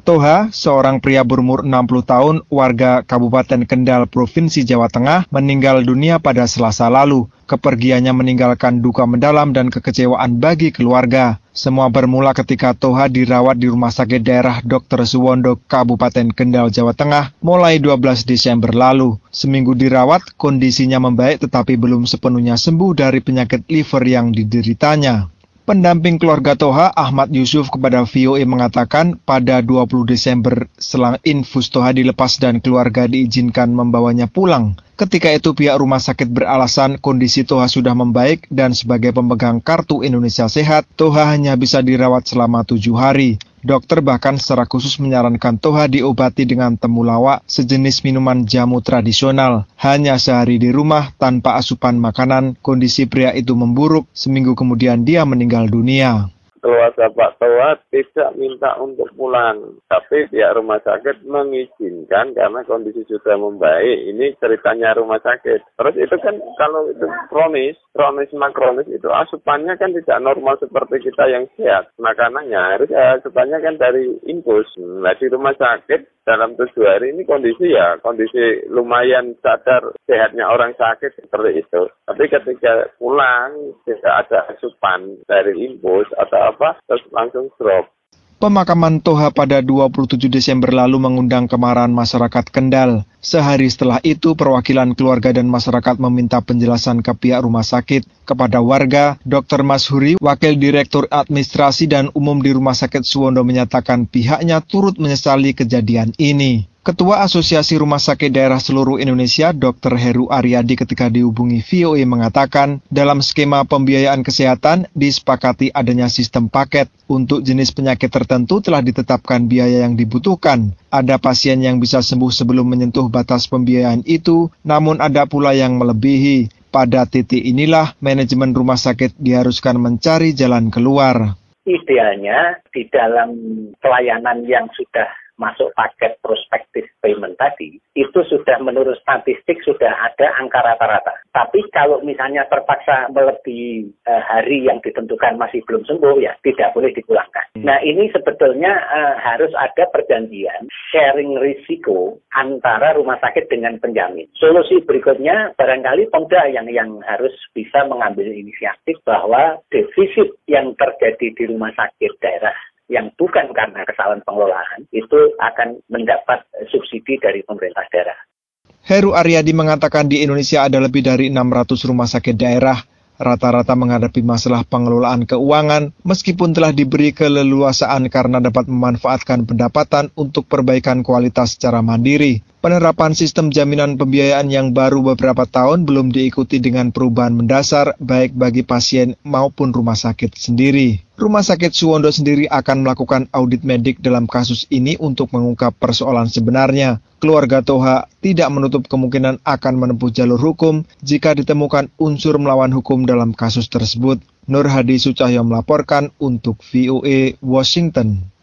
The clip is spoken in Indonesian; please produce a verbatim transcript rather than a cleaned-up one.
Toha, seorang pria berumur enam puluh tahun, warga Kabupaten Kendal, Provinsi Jawa Tengah, meninggal dunia pada Selasa lalu. Kepergiannya meninggalkan duka mendalam dan kekecewaan bagi keluarga. Semua bermula ketika Toha dirawat di Rumah Sakit Daerah dokter Suwondo, Kabupaten Kendal, Jawa Tengah, mulai dua belas Desember lalu. Seminggu dirawat, kondisinya membaik tetapi belum sepenuhnya sembuh dari penyakit liver yang dideritanya. Pendamping keluarga Toha, Ahmad Yusuf, kepada V O A mengatakan pada dua puluh Desember selang infus Toha dilepas dan keluarga diizinkan membawanya pulang. Ketika itu pihak rumah sakit beralasan kondisi Toha sudah membaik dan sebagai pemegang kartu Indonesia Sehat, Toha hanya bisa dirawat selama tujuh hari. Dokter bahkan secara khusus menyarankan Toha diobati dengan temulawak, sejenis minuman jamu tradisional. Hanya sehari di rumah tanpa asupan makanan, kondisi pria itu memburuk. Seminggu kemudian dia meninggal dunia. Keluarga Pak Toha tidak minta untuk pulang, tapi pihak rumah sakit mengizinkan karena kondisi sudah membaik. Ini ceritanya rumah sakit. Terus itu kan kalau itu kronis, kronis makronis itu asupannya kan tidak normal seperti kita yang sehat. Makanannya harus ya, asupannya kan dari infus. Nah di rumah sakit dalam tujuh hari ini kondisi ya kondisi lumayan sadar sehatnya orang sakit seperti itu. Tapi ketika pulang tidak ada asupan dari infus atau apa, terus langsung drop. Pemakaman Toha pada dua puluh tujuh Desember lalu mengundang kemarahan masyarakat Kendal. Sehari setelah itu, perwakilan keluarga dan masyarakat meminta penjelasan ke pihak rumah sakit. Kepada warga, dokter Mashuri, Wakil Direktur Administrasi dan Umum di Rumah Sakit Suwondo menyatakan pihaknya turut menyesali kejadian ini. Ketua Asosiasi Rumah Sakit Daerah Seluruh Indonesia, dokter Heru Aryadi ketika dihubungi V O A mengatakan, dalam skema pembiayaan kesehatan disepakati adanya sistem paket. Untuk jenis penyakit tertentu telah ditetapkan biaya yang dibutuhkan. Ada pasien yang bisa sembuh sebelum menyentuh batas pembiayaan itu, namun ada pula yang melebihi. Pada titik inilah, manajemen rumah sakit diharuskan mencari jalan keluar. Idealnya di dalam pelayanan yang sudah masuk paket prospektif payment tadi, itu sudah menurut statistik sudah ada angka rata-rata. Tapi kalau misalnya terpaksa melebihi uh, hari yang ditentukan masih belum sembuh, ya tidak boleh dipulangkan. Hmm. Nah ini sebetulnya uh, harus ada perjanjian sharing risiko antara rumah sakit dengan penjamin. Solusi berikutnya barangkali Pemda yang yang harus bisa mengambil inisiatif bahwa defisit yang terjadi di rumah sakit daerah yang bukan karena kesalahan pengelolaan, itu akan mendapat subsidi dari pemerintah daerah. Heru Aryadi mengatakan di Indonesia ada lebih dari enam ratus rumah sakit daerah. Rata-rata menghadapi masalah pengelolaan keuangan, meskipun telah diberi keleluasaan karena dapat memanfaatkan pendapatan untuk perbaikan kualitas secara mandiri. Penerapan sistem jaminan pembiayaan yang baru beberapa tahun belum diikuti dengan perubahan mendasar baik bagi pasien maupun rumah sakit sendiri. Rumah Sakit Suwondo sendiri akan melakukan audit medik dalam kasus ini untuk mengungkap persoalan sebenarnya. Keluarga Toha tidak menutup kemungkinan akan menempuh jalur hukum jika ditemukan unsur melawan hukum dalam kasus tersebut. Nur Hadi Sucahyo melaporkan untuk V O A Washington.